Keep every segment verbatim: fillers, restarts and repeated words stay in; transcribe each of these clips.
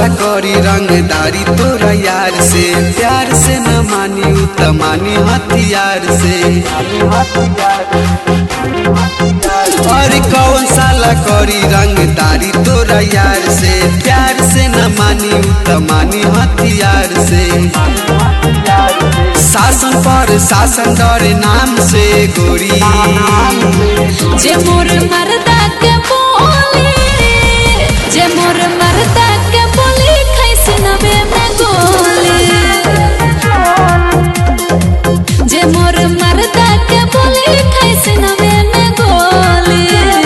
साला करी रंगदारी तोरा यार से, प्यार से न मानी उ त मानी हथियार से। अरे कौन साला करी रंगदारी तोरा यार से, प्यार से न मानी उ त मानी हथियार से। शासन पर शासन डरे नाम से गोरी, जे मोर मर्दा के बोली, जे मोर मर्दा के बोली खैसे नबे में गोली, जे मोर मर्दा के बोली खैसे नबे में गोली।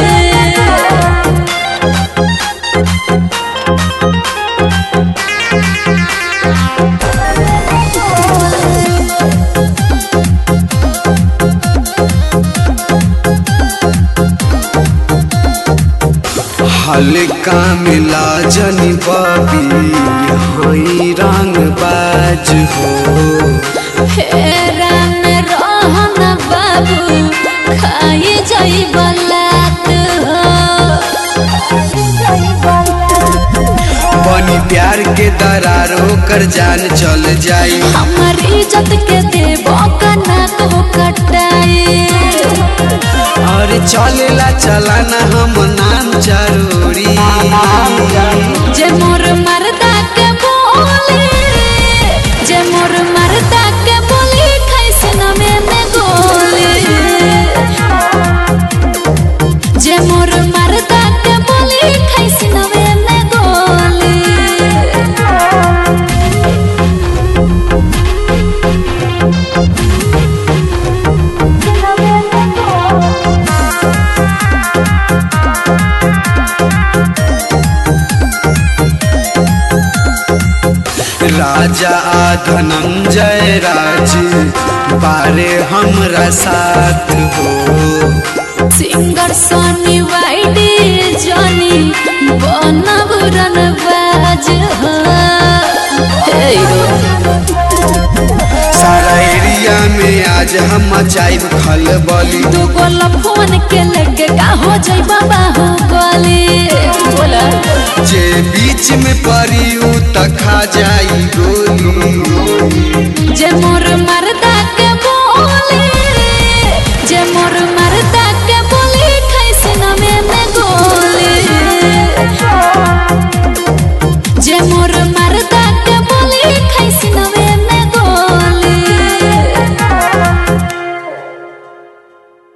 हल्का मिला जनी बबी होई रंग बाज हो। फेरा में रहना बाबू खाई जाई बलात हो। बनी प्यार के दरार होकर जान चल जाई, हमर इज्जत के देबो कना को कटाई। और चलेला चलाना हम नाम जरूरी, जे मोर मर्दा के बोली, जे मोर मर्दा के बोली खैसे नमे में गोली, जे मोर मर्दा के बोली खैसे नमे में गोली। राजा आ धनंजय राज बारे हमरा साथ हो। सिंगर सोनी वाइडी जॉनी बनब रनबाज हो। सारा एरिया में आज हम मचाइब खलबली, तू बोला फोन के लेके का हो जाई बाबा हो गोली। बोला जे बीच में पड़ी उ त खा जाई